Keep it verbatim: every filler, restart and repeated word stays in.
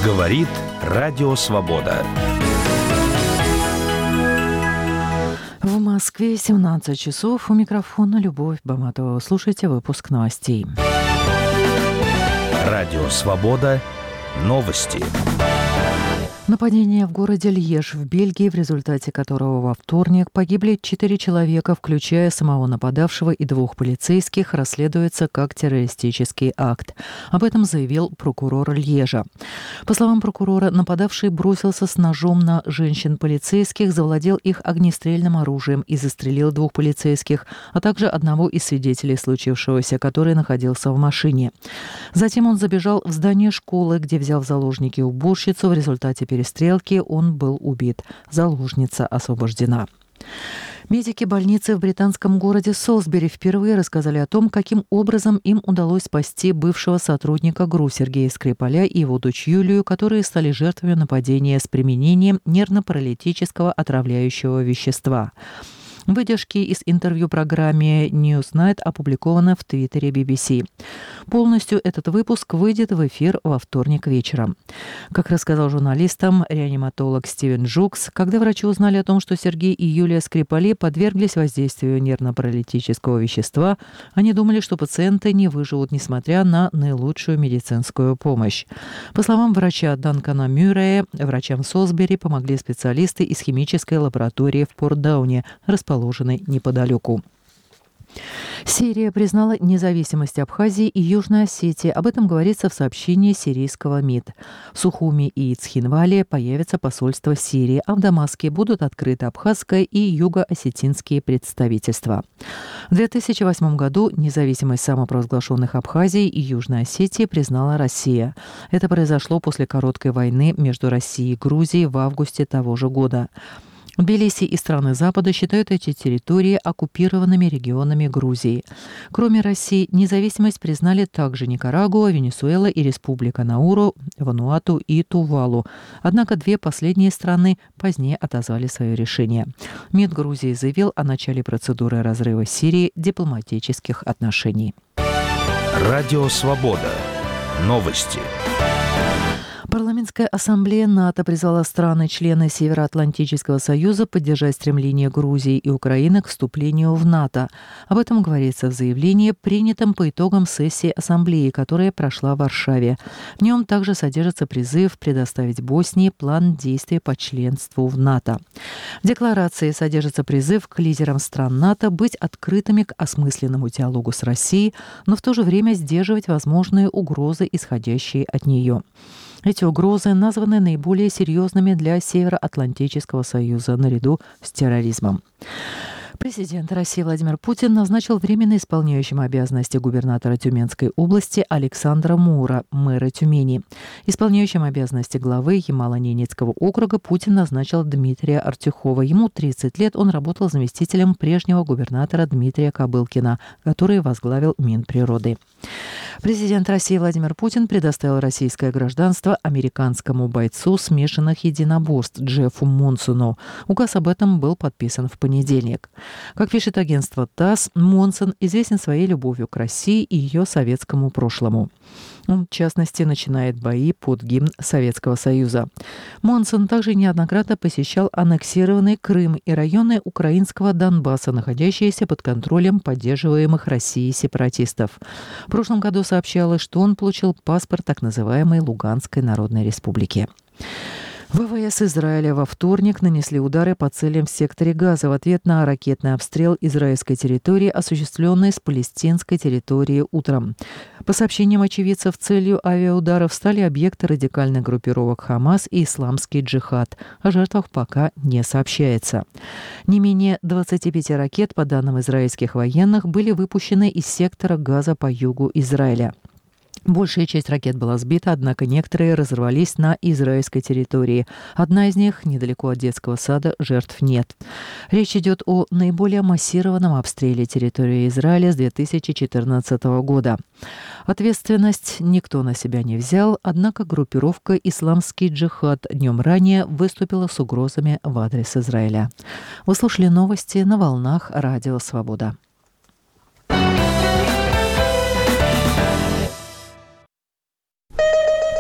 Говорит Радио Свобода. В Москве семнадцать часов. У микрофона Любовь Баматова. Слушайте выпуск новостей. Радио Свобода. Новости. Нападение в городе Льеж в Бельгии, в результате которого во вторник погибли четыре человека, включая самого нападавшего и двух полицейских, расследуется как террористический акт. Об этом заявил прокурор Льежа. По словам прокурора, нападавший бросился с ножом на женщин-полицейских, завладел их огнестрельным оружием и застрелил двух полицейских, а также одного из свидетелей случившегося, который находился в машине. Затем он забежал в здание школы, где взял в заложники уборщицу. В результате перестрелки он был убит. Заложница освобождена. Медики больницы в британском городе Солсбери впервые рассказали о том, каким образом им удалось спасти бывшего сотрудника ГРУ Сергея Скрипаля и его дочь Юлию, которые стали жертвами нападения с применением нервно-паралитического отравляющего вещества. Выдержки из интервью программе Newsnight опубликованы в твиттере би би си. Полностью этот выпуск выйдет в эфир во вторник вечером. Как рассказал журналистам реаниматолог Стивен Жукс, когда врачи узнали о том, что Сергей и Юлия Скрипали подверглись воздействию нервно-паралитического вещества, они думали, что пациенты не выживут, несмотря на наилучшую медицинскую помощь. По словам врача Данкана Мюррея, врачам Солсбери помогли специалисты из химической лаборатории в Портдауне, расположенной неподалеку. Сирия признала независимость Абхазии и Южной Осетии. Об этом говорится в сообщении сирийского МИД. В Сухуми и Цхинвале появится посольство Сирии, а в Дамаске будут открыты абхазское и юго-осетинские представительства. В две тысячи восьмом году независимость самопровозглашенных Абхазии и Южной Осетии признала Россия. Это произошло после короткой войны между Россией и Грузией в августе того же года. Тбилиси и страны Запада считают эти территории оккупированными регионами Грузии. Кроме России, независимость признали также Никарагуа, Венесуэла и Республика Науру, Вануату и Тувалу. Однако две последние страны позднее отозвали свое решение. МИД Грузии заявил о начале процедуры разрыва Сирии дипломатических отношений. Радио Свобода. Новости. Парламентская ассамблея НАТО призвала страны-члены Североатлантического союза поддержать стремление Грузии и Украины к вступлению в НАТО. Об этом говорится в заявлении, принятом по итогам сессии ассамблеи, которая прошла в Варшаве. В нем также содержится призыв предоставить Боснии план действий по членству в НАТО. В декларации содержится призыв к лидерам стран НАТО быть открытыми к осмысленному диалогу с Россией, но в то же время сдерживать возможные угрозы, исходящие от нее. Эти угрозы названы наиболее серьезными для Североатлантического союза наряду с терроризмом. Президент России Владимир Путин назначил временно исполняющим обязанности губернатора Тюменской области Александра Мура, мэра Тюмени. Исполняющим обязанности главы Ямало-Ненецкого округа Путин назначил Дмитрия Артюхова. Ему тридцать лет, он работал заместителем прежнего губернатора Дмитрия Кобылкина, который возглавил Минприроды. Президент России Владимир Путин предоставил российское гражданство американскому бойцу смешанных единоборств Джеффу Монсону. Указ об этом был подписан в понедельник. Как пишет агентство ТАСС, Монсон известен своей любовью к России и ее советскому прошлому. Он, в частности, начинает бои под гимн Советского Союза. Монсон также неоднократно посещал аннексированный Крым и районы украинского Донбасса, находящиеся под контролем поддерживаемых Россией сепаратистов. В прошлом году сообщалось, что он получил паспорт так называемой Луганской Народной Республики. ВВС Израиля во вторник нанесли удары по целям в секторе Газа в ответ на ракетный обстрел израильской территории, осуществленный с палестинской территории утром. По сообщениям очевидцев, целью авиаударов стали объекты радикальных группировок Хамас и Исламский джихад. О жертвах пока не сообщается. Не менее двадцати пяти ракет, по данным израильских военных, были выпущены из сектора Газа по югу Израиля. Большая часть ракет была сбита, однако некоторые разорвались на израильской территории. Одна из них недалеко от детского сада, жертв нет. Речь идет о наиболее массированном обстреле территории Израиля с две тысячи четырнадцатого года. Ответственность никто на себя не взял, однако группировка «Исламский джихад» днем ранее выступила с угрозами в адрес Израиля. Вы слушали новости на волнах Радио Свобода.